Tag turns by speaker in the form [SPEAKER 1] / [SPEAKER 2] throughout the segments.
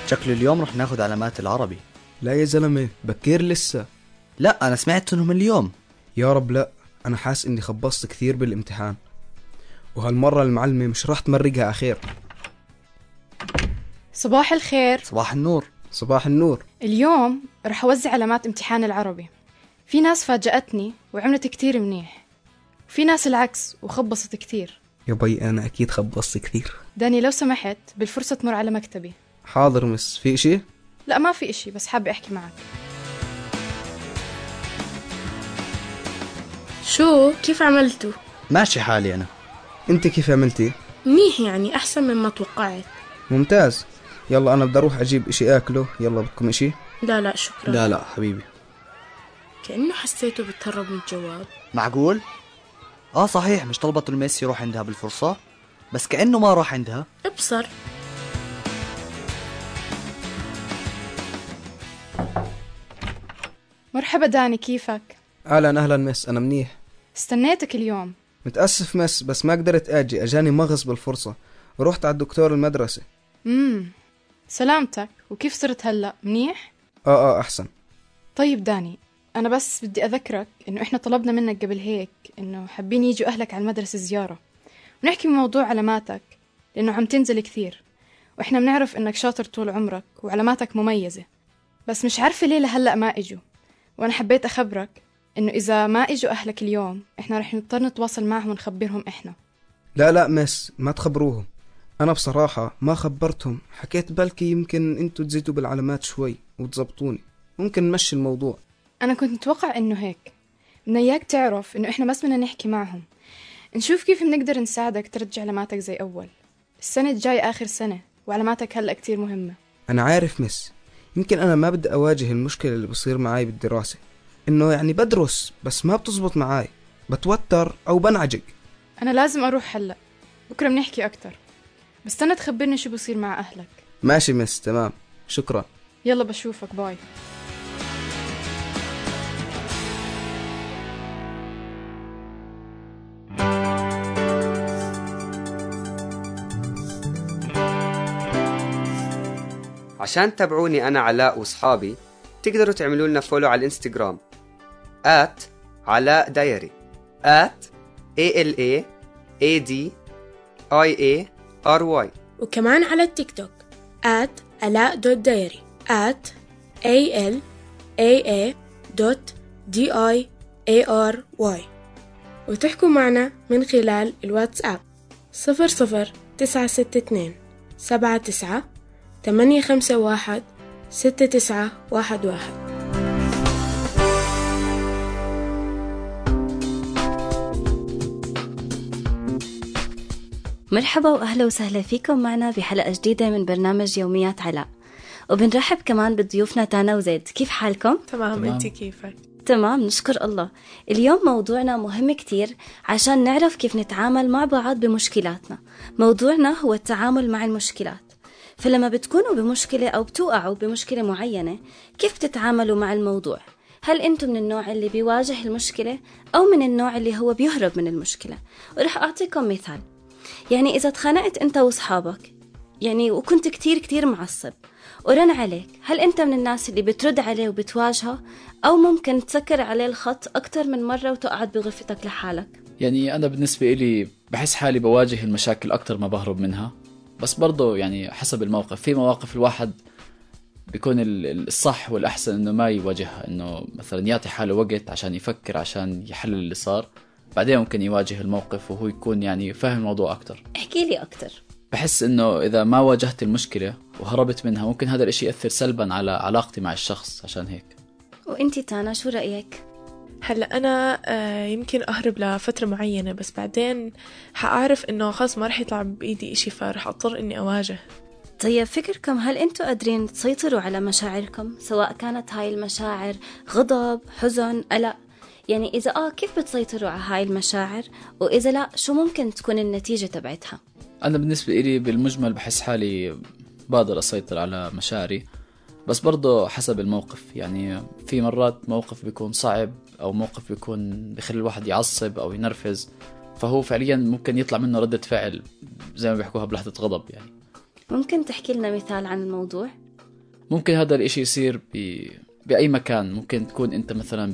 [SPEAKER 1] شكله اليوم رح ناخد علامات العربي.
[SPEAKER 2] لا يا زلمة، بكير لسه.
[SPEAKER 1] لا أنا سمعت إنهم اليوم.
[SPEAKER 2] يا رب لا، أنا حاس إني خبصت كثير بالامتحان، وهالمرة المعلمة مش راح تمرقها أخير.
[SPEAKER 3] صباح الخير.
[SPEAKER 1] صباح النور.
[SPEAKER 2] صباح النور.
[SPEAKER 3] اليوم رح أوزع علامات امتحان العربي. في ناس فاجأتني وعملت كتير منيح، وفي ناس العكس وخبصت كتير.
[SPEAKER 2] يا بي أنا أكيد خبصت كثير.
[SPEAKER 3] داني لو سمحت بالفرصة تمر على مكتبي.
[SPEAKER 2] حاضر مس، في إشي؟
[SPEAKER 3] لا ما في إشي، بس حابة أحكي معك.
[SPEAKER 4] شو كيف عملتوا؟
[SPEAKER 1] ماشي حالي أنا.
[SPEAKER 2] أنت كيف عملتي؟
[SPEAKER 4] منيح، يعني أحسن مما توقعت.
[SPEAKER 2] ممتاز. يلا أنا بدي أروح أجيب إشي أكله. يلا بدكم إشي؟
[SPEAKER 4] لا شكرا.
[SPEAKER 1] لا حبيبي.
[SPEAKER 4] كأنه حسيته بتهرب من الجواب.
[SPEAKER 1] معقول؟ صحيح، مش طلبت الميس يروح عندها بالفرصة، بس كأنه ما راح عندها.
[SPEAKER 4] ابصر.
[SPEAKER 3] مرحبا داني، كيفك؟
[SPEAKER 2] أهلا مس، أنا منيح.
[SPEAKER 3] استنيتك اليوم.
[SPEAKER 2] متأسف مس، بس ما قدرت أجي، أجاني مغص بالفرصة، ورحت على الدكتور المدرسة.
[SPEAKER 3] سلامتك، وكيف صرت هلأ؟ منيح؟
[SPEAKER 2] أحسن.
[SPEAKER 3] طيب داني، أنا بس بدي أذكرك إنه إحنا طلبنا منك قبل هيك إنه حابين يجوا أهلك على المدرسة زيارة ونحكي بموضوع علاماتك، لأنه عم تنزل كثير، وإحنا بنعرف إنك شاطر طول عمرك وعلاماتك مميزة، بس مش عارفة ليه لهلأ ما إجوا. وأنا حبيت أخبرك إنه إذا ما إجوا أهلك اليوم إحنا رح نضطر نتواصل معهم ونخبرهم إحنا.
[SPEAKER 2] لا مس، ما تخبروهم. أنا بصراحة ما خبرتهم، حكيت بلكي يمكن أنتوا تزيدوا بالعلامات شوي وتزبطوني، ممكن نمشي الموضوع.
[SPEAKER 3] أنا كنت متوقع إنه هيك. بدنا إياك تعرف إنه إحنا بس بدنا نحكي معهم، نشوف كيف بنقدر نساعدك ترجع علاماتك زي أول. السنة الجاي آخر سنة، وعلاماتك هلأ كتير مهمة.
[SPEAKER 2] أنا عارف مس، يمكن أنا ما بدي أواجه المشكلة اللي بصير معاي بالدراسة، إنه يعني بدرس بس ما بتزبط معاي، بتوتر أو بنعجق.
[SPEAKER 3] أنا لازم أروح هلأ، بكرة بنحكي أكتر، بس استنى تخبرني شو بصير مع أهلك.
[SPEAKER 2] ماشي مس، تمام، شكرا.
[SPEAKER 3] يلا بشوفك، باي.
[SPEAKER 5] عشان تتابعوني أنا علاء وصحابي تقدروا تعملوا لنا فولو على الانستغرام @علاء دايري @ALAADIARY،
[SPEAKER 4] وكمان على التيك توك @علاء.diary @ALAA.DIARY، وتحكوا معنا من خلال الواتساب 00962 79 851 6911.
[SPEAKER 6] مرحبا وأهلا وسهلا فيكم معنا بحلقة جديدة من برنامج يوميات علاء، وبنرحب كمان بضيوفنا تانا وزيد. كيف حالكم؟
[SPEAKER 4] تمام. انت كيفك؟
[SPEAKER 6] تمام، نشكر الله. اليوم موضوعنا مهم كتير عشان نعرف كيف نتعامل مع بعض بمشكلاتنا. موضوعنا هو التعامل مع المشكلات. فلما بتكونوا بمشكلة أو بتوقعوا بمشكلة معينة، كيف تتعاملوا مع الموضوع؟ هل أنتم من النوع اللي بيواجه المشكلة أو من النوع اللي هو بيهرب من المشكلة؟ ورح أعطيكم مثال. يعني إذا تخانقت أنت وصحابك وكنت كتير معصب ورن عليك، هل أنت من الناس اللي بترد عليه وبتواجهه، أو ممكن تسكر عليه الخط أكتر من مرة وتقعد بغرفتك لحالك؟
[SPEAKER 7] أنا بالنسبة إلي بحس حالي بواجه المشاكل أكتر ما بهرب منها، بس برضو حسب الموقف. في مواقف الواحد بيكون الصح والأحسن إنه ما يواجهها، إنه مثلا يعطي حاله وقت عشان يفكر، عشان يحل اللي صار، بعدين ممكن يواجه الموقف وهو يكون فاهم الموضوع أكتر.
[SPEAKER 6] احكي لي أكتر.
[SPEAKER 7] بحس إنه إذا ما واجهت المشكلة وهربت منها، ممكن هذا الإشي يأثر سلبا على علاقتي مع الشخص. عشان هيك.
[SPEAKER 6] وإنتي تانا شو رأيك؟
[SPEAKER 8] هلأ أنا يمكن أهرب لفترة معينة، بس بعدين حأعرف إنه خلاص ما رح يطلع بإيدي إشي، فرح أضطر إني أواجه.
[SPEAKER 6] طيب فكركم، هل أنتوا قادرين تسيطروا على مشاعركم، سواء كانت هاي المشاعر غضب، حزن، قلق؟ إذا كيف بتسيطروا على هاي المشاعر، وإذا لا شو ممكن تكون النتيجة تبعتها؟
[SPEAKER 7] أنا بالنسبة إلي بالمجمل بحس حالي بقدر أسيطر على مشاعري، بس برضو حسب الموقف. في مرات موقف بيكون صعب، أو موقف بيكون بيخلي الواحد يعصب أو ينرفز، فهو فعليا ممكن يطلع منه ردة فعل زي ما بيحكوها بلحظة غضب.
[SPEAKER 6] ممكن تحكي لنا مثال عن الموضوع؟
[SPEAKER 7] ممكن هذا الاشي يصير بأي مكان. ممكن تكون انت مثلا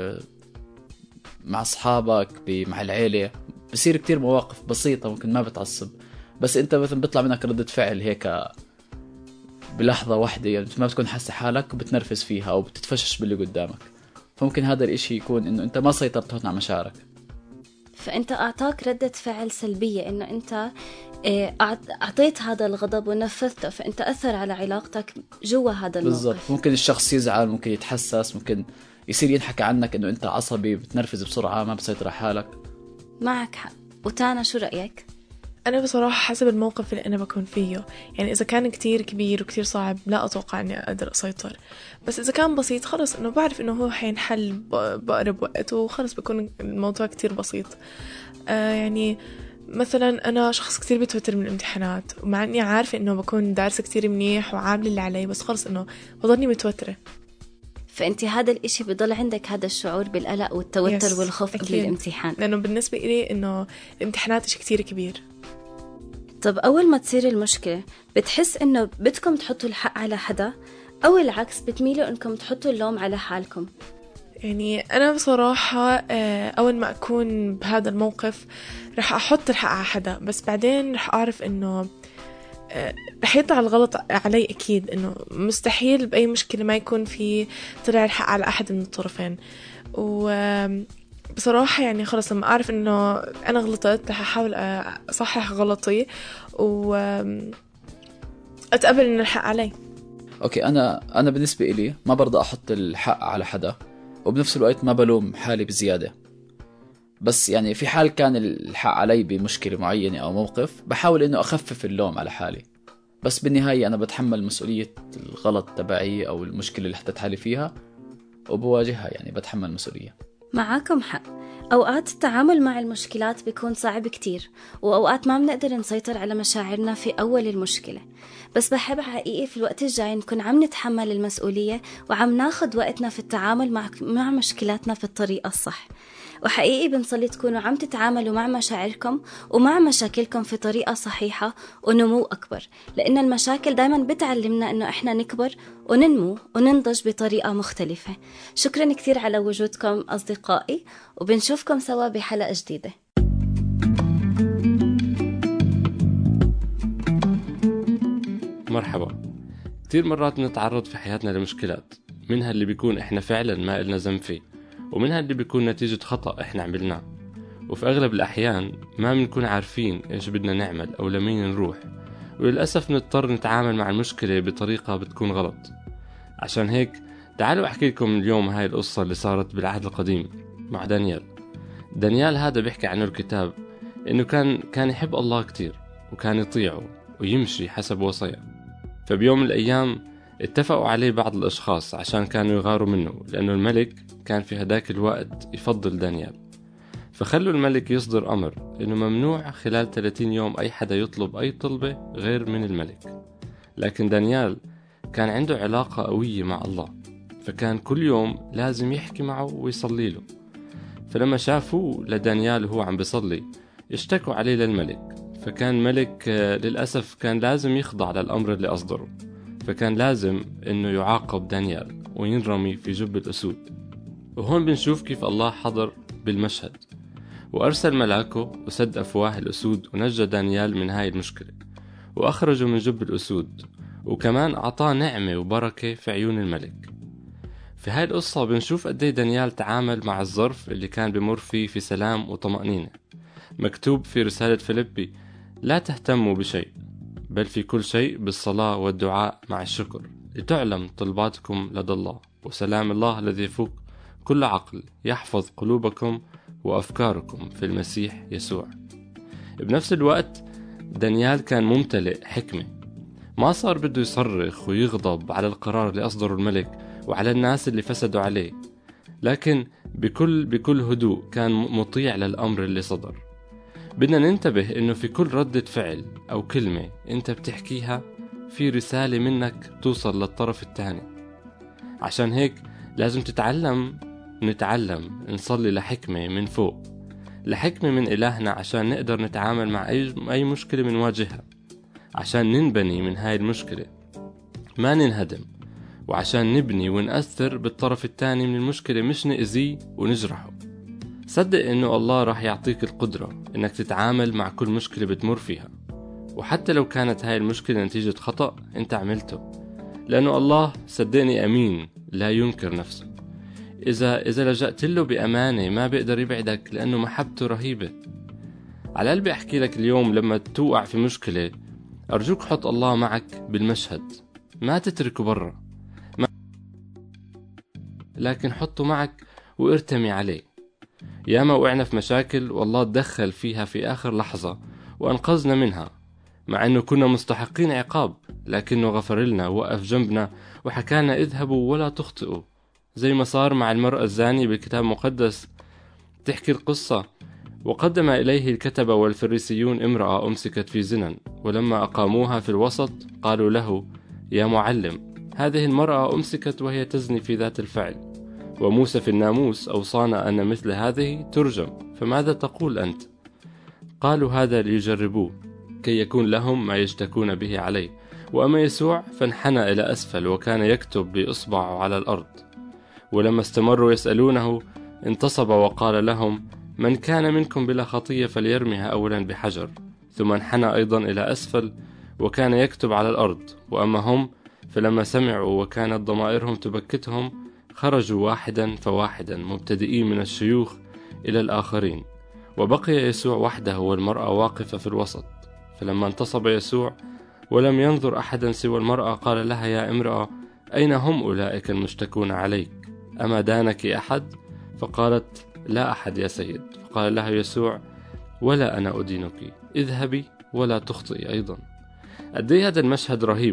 [SPEAKER 7] مع اصحابك، مع العيلة، بصير كتير مواقف بسيطة ممكن ما بتعصب، بس انت مثلا بيطلع منك ردة فعل هيك بلحظة واحدة، يعني ما بتكون حاسة حالك وبتنرفز فيها او بتتفشش باللي قدامك. فممكن هذا الاشي يكون انه انت ما سيطرت هون على مشاعرك،
[SPEAKER 6] فأنت أعطاك ردة فعل سلبية، إنه أنت أعطيت هذا الغضب ونفذته، فأنت أثر على علاقتك جوا هذا الموقف.
[SPEAKER 7] بالضبط. ممكن الشخص يزعل، ممكن يتحسس، ممكن يصير ينحكى عنك إنه أنت عصبي، بتنرفز بسرعة، ما بتسيطر على حالك.
[SPEAKER 6] معك حق. وتانا شو رأيك؟
[SPEAKER 8] أنا بصراحة حسب الموقف اللي أنا بكون فيه، يعني إذا كان كتير كبير وكتير صعب لا أتوقع أني أقدر أسيطر، بس إذا كان بسيط خلص إنه بعرف إنه هو حينحل بقرب وقت وخلص بكون الموضوع كتير بسيط. يعني مثلا أنا شخص كتير بيتوتر من الامتحانات، ومع إني عارفة إنه بكون دارسة كتير منيح وعامل اللي علي، بس خلص إنه بضلني متوترة.
[SPEAKER 6] فأنت هذا الإشي بضل عندك هذا الشعور بالقلق والتوتر والخوف قبل الامتحان،
[SPEAKER 8] لأنه بالنسبة إلي إنه الامتحانات إشي كتير كبير.
[SPEAKER 6] طب أول ما تصير المشكلة بتحس إنه بدكم تحطوا الحق على حدا، أو العكس بتميلوا إنكم تحطوا اللوم على حالكم؟
[SPEAKER 8] يعني أنا بصراحة أول ما أكون بهذا الموقف رح أحط الحق على حدا، بس بعدين رح أعرف إنه رح يطلع الغلط علي أكيد، إنه مستحيل بأي مشكلة ما يكون في طلع الحق على أحد من الطرفين. وبصراحة يعني خلص لما أعرف إنه أنا غلطت رح أحاول أصحح غلطي وأتقبل إنه الحق علي.
[SPEAKER 7] أوكي، أنا بالنسبة إلي ما برضى أحط الحق على حدا، وبنفس الوقت ما بلوم حالي بزيادة. بس يعني في حال كان الحق علي بمشكلة معينة أو موقف، بحاول إنه أخفف اللوم على حالي، بس بالنهاية أنا بتحمل مسؤولية الغلط تبعي أو المشكلة اللي حطيت حالي فيها وبواجهها، يعني بتحمل مسؤولية.
[SPEAKER 6] معاكم حق. أوقات التعامل مع المشكلات بيكون صعب كتير، وأوقات ما بنقدر نسيطر على مشاعرنا في أول المشكلة، بس بحب حقيقي في الوقت الجاي نكون عم نتحمل المسؤولية وعم ناخد وقتنا في التعامل مع مشكلاتنا في الطريقة الصح. وحقيقي بنصلي تكونوا عم تتعاملوا مع مشاعركم ومع مشاكلكم في طريقة صحيحة ونمو أكبر، لأن المشاكل دايما بتعلمنا أنه إحنا نكبر وننمو وننضج بطريقة مختلفة. شكرا كثير على وجودكم أصدقائي، وبنشوفكم سوا بحلقة جديدة.
[SPEAKER 9] مرحبا. كتير مرات نتعرض في حياتنا لمشكلات، منها اللي بيكون إحنا فعلا ما إلنا ذنب فيه، ومنها اللي بيكون نتيجة خطأ إحنا عملناه، وفي أغلب الأحيان ما بنكون عارفين إيش بدنا نعمل أو لمين نروح، وللأسف نضطر نتعامل مع المشكلة بطريقة بتكون غلط. عشان هيك تعالوا أحكي لكم اليوم هاي القصة اللي صارت بالعهد القديم مع دانيال هذا بيحكي عنه الكتاب إنه كان يحب الله كتير، وكان يطيعه ويمشي حسب وصيه. فبيوم من الأيام اتفقوا عليه بعض الأشخاص عشان كانوا يغاروا منه، لأنه الملك كان في هداك الوقت يفضل دانيال. فخلوا الملك يصدر أمر إنه ممنوع خلال 30 يوم أي حدا يطلب أي طلبة غير من الملك. لكن دانيال كان عنده علاقة قوية مع الله، فكان كل يوم لازم يحكي معه ويصلي له. فلما شافوه لدانيال وهو عم بيصلي اشتكوا عليه للملك، فكان الملك للأسف كان لازم يخضع للأمر اللي أصدره، فكان لازم إنه يعاقب دانيال وينرمي في جب الأسود. وهون بنشوف كيف الله حضر بالمشهد وأرسل ملاكه وسد أفواه الأسود ونجى دانيال من هاي المشكلة وأخرجه من جب الأسود، وكمان أعطاه نعمة وبركة في عيون الملك. في هاي القصة بنشوف قديه دانيال تعامل مع الظرف اللي كان بمر فيه في سلام وطمأنينة. مكتوب في رسالة فيليبي: لا تهتموا بشيء، بل في كل شيء بالصلاة والدعاء مع الشكر لتعلم طلباتكم لدى الله، وسلام الله الذي يفوق كل عقل يحفظ قلوبكم وأفكاركم في المسيح يسوع. بنفس الوقت دانيال كان ممتلئ حكمة، ما صار بده يصرخ ويغضب على القرار اللي أصدره الملك وعلى الناس اللي فسدوا عليه، لكن بكل هدوء كان مطيع للأمر اللي صدر. بدنا ننتبه إنه في كل ردة فعل أو كلمة أنت بتحكيها في رسالة منك توصل للطرف الثاني. عشان هيك لازم نتعلم نصلي لحكمة من فوق، لحكمة من إلهنا، عشان نقدر نتعامل مع أي مشكلة منواجهها، عشان ننبني من هاي المشكلة، ما ننهدم، وعشان نبني ونأثر بالطرف الثاني من المشكلة، مش نأذيه ونجرحه. صدق إنه الله راح يعطيك القدرة إنك تتعامل مع كل مشكلة بتمر فيها، وحتى لو كانت هاي المشكلة نتيجة خطأ أنت عملته، لأنه الله صدقني أمين لا ينكر نفسه. إذا لجأت له بأمانة ما بيقدر يبعدك، لأنه محبته رهيبة. على قلبي أحكي لك اليوم، لما توقع في مشكلة أرجوك حط الله معك بالمشهد، ما تتركه برا، لكن حطه معك وارتمي عليه. ياما وقعنا في مشاكل والله تدخل فيها في آخر لحظة وأنقذنا منها، مع أنه كنا مستحقين عقاب، لكنه غفر لنا ووقف جنبنا وحكانا اذهبوا ولا تخطئوا، زي ما صار مع المرأة الزانية بالكتاب المقدس. تحكي القصة: وقدم إليه الكتبة والفريسيون امرأة أمسكت في زنا، ولما أقاموها في الوسط قالوا له: يا معلم، هذه المرأة أمسكت وهي تزني في ذات الفعل، وموسى في الناموس أوصانا أن مثل هذه ترجم، فماذا تقول أنت؟ قالوا هذا ليجربوه كي يكون لهم ما يشتكون به عليه. وأما يسوع فانحنى إلى أسفل وكان يكتب بإصبعه على الأرض. ولما استمروا يسألونه انتصب وقال لهم: من كان منكم بلا خطية فليرميها أولا بحجر. ثم انحنى أيضا إلى أسفل وكان يكتب على الأرض. وأما هم فلما سمعوا وكانت ضمائرهم تبكتهم خرجوا واحدا فواحدا مبتدئين من الشيوخ إلى الآخرين، وبقي يسوع وحده والمرأة واقفة في الوسط. فلما انتصب يسوع ولم ينظر أحدا سوى المرأة قال لها: يا امرأة، أين هم أولئك المشتكون عليك؟ أما دانك أحد؟ فقالت: لا أحد يا سيد. فقال لها يسوع: ولا أنا أدينك، اذهبي ولا تخطئي أيضا. قدي هذا المشهد رهيب،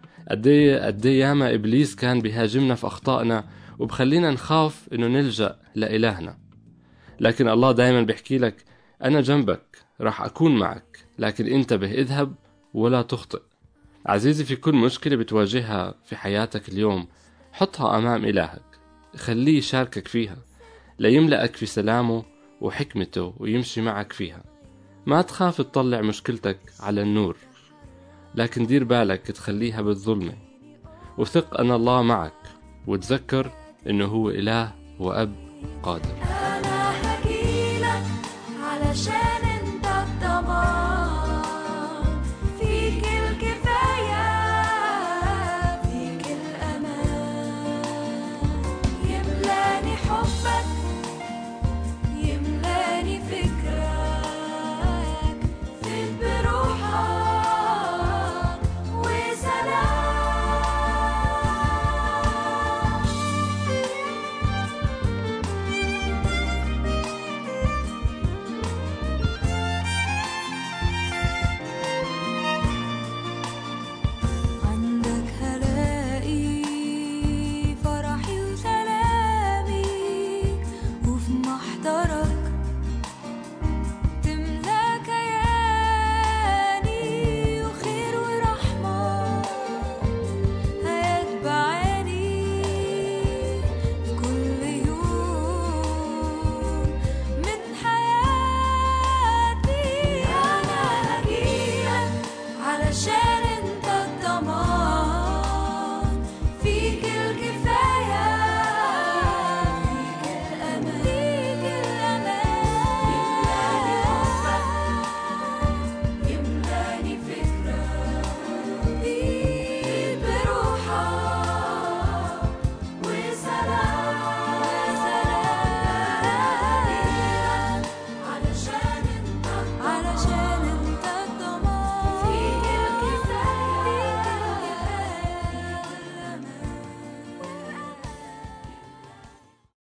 [SPEAKER 9] قدي ياما إبليس كان بيهاجمنا في أخطائنا وبخلينا نخاف إنه نلجأ لإلهنا، لكن الله دايما بيحكي لك: أنا جنبك، راح أكون معك، لكن انتبه، اذهب ولا تخطئ. عزيزي، في كل مشكلة بتواجهها في حياتك اليوم حطها أمام إلهك، خليه يشاركك فيها ليملأك في سلامه وحكمته ويمشي معك فيها. ما تخاف تطلع مشكلتك على النور، لكن دير بالك تخليها بالظلمة، وثق أن الله معك، وتذكر أنه هو إله وأب قادر.